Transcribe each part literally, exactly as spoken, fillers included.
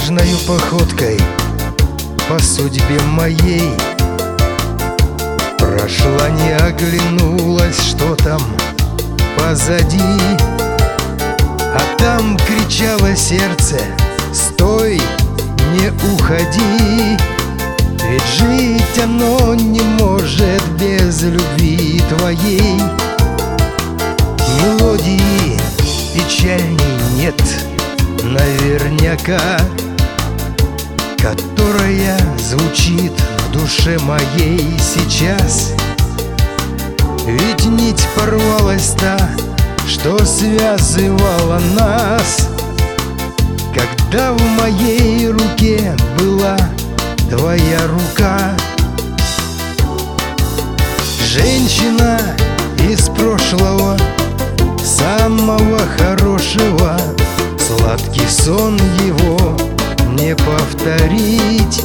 Небрежною походкой по судьбе моей прошла, не оглянулась, что там позади. А там кричало сердце: стой, не уходи, ведь жить оно не может без любви твоей. Мелодии печальней нет наверняка, которая звучит в душе моей сейчас. Ведь нить порвалась та, что связывала нас, когда в моей руке была твоя рука. Женщина из прошлого, самого хорошего, сладкий сон его не повторить.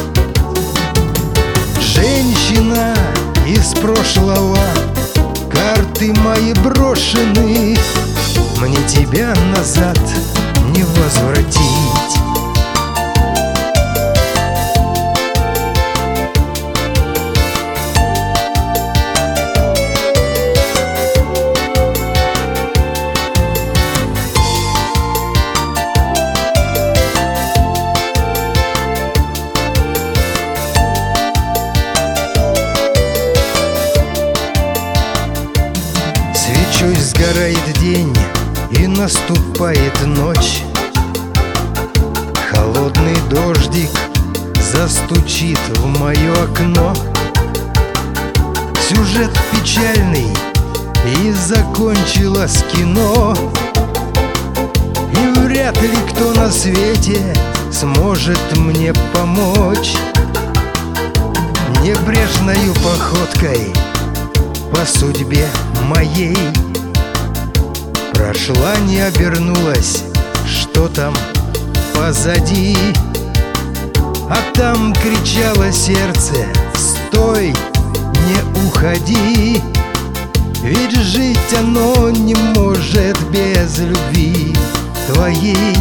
Женщина из прошлого, карты мои брошены, мне тебя назад не возвратить. Свечой сгорает день, и наступает ночь. Холодный дождик застучит в мое окно. Сюжет печальный, и закончилось кино. И вряд ли кто на свете сможет мне помочь. Небрежною походкой по судьбе моей прошла, не обернулась, что там позади. А там кричало сердце: стой, не уходи, ведь жить оно не может без любви твоей.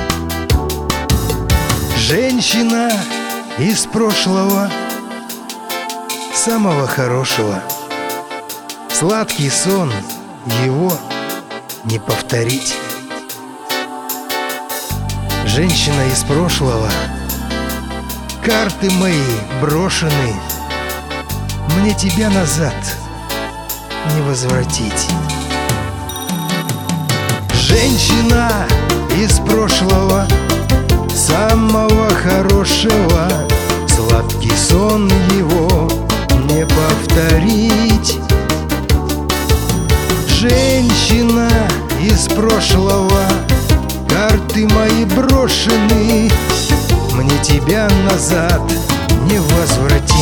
Женщина из прошлого, самого хорошего, сладкий сон его не повторить. Женщина из прошлого, карты мои брошены, мне тебя назад не возвратить. Женщина из прошлого, самого хорошего, сладкий сон его не повторить. Женщина из прошлого, карты мои брошены, мне тебя назад не возвратить.